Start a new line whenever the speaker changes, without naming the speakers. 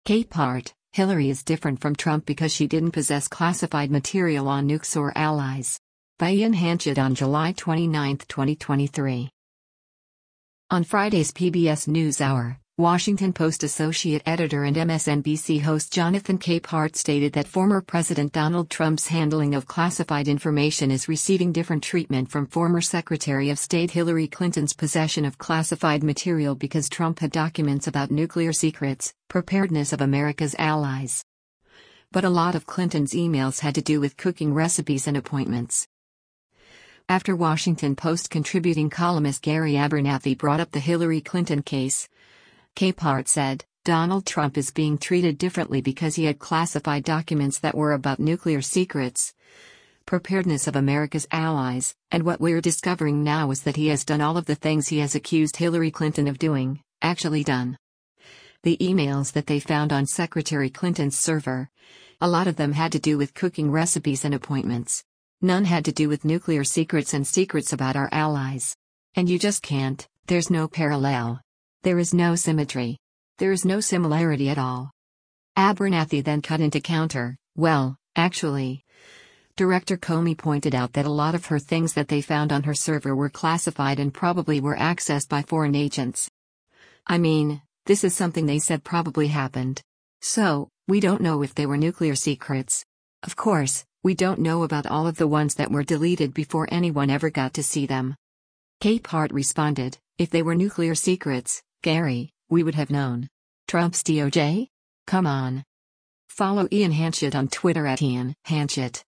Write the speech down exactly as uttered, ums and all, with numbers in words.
Capehart, Hillary is different from Trump because she didn't possess classified material on nukes or allies. By Ian Hanchett on July twenty-ninth, twenty twenty-three. On Friday's P B S NewsHour, Washington Post associate editor and M S N B C host Jonathan Capehart stated that former President Donald Trump's handling of classified information is receiving different treatment from former Secretary of State Hillary Clinton's possession of classified material because Trump had documents about nuclear secrets, preparedness of America's allies. But a lot of Clinton's emails had to do with cooking recipes and appointments. After Washington Post contributing columnist Gary Abernathy brought up the Hillary Clinton case, Capehart said, Donald Trump is being treated differently because he had classified documents that were about nuclear secrets, preparedness of America's allies, and what we're discovering now is that he has done all of the things he has accused Hillary Clinton of doing, actually done. The emails that they found on Secretary Clinton's server, a lot of them had to do with cooking recipes and appointments. None had to do with nuclear secrets and secrets about our allies. And you just can't, there's no parallel. There is no symmetry. There is no similarity at all. Abernathy then cut into counter, well, actually. Director Comey pointed out that a lot of her things that they found on her server were classified and probably were accessed by foreign agents. I mean, this is something they said probably happened. So, we don't know if they were nuclear secrets. Of course, we don't know about all of the ones that were deleted before anyone ever got to see them. Capehart responded, if they were nuclear secrets, Gary, we would have known. Trump's D O J? Come on. Follow Ian Hanchett on Twitter at Ian Hanchett.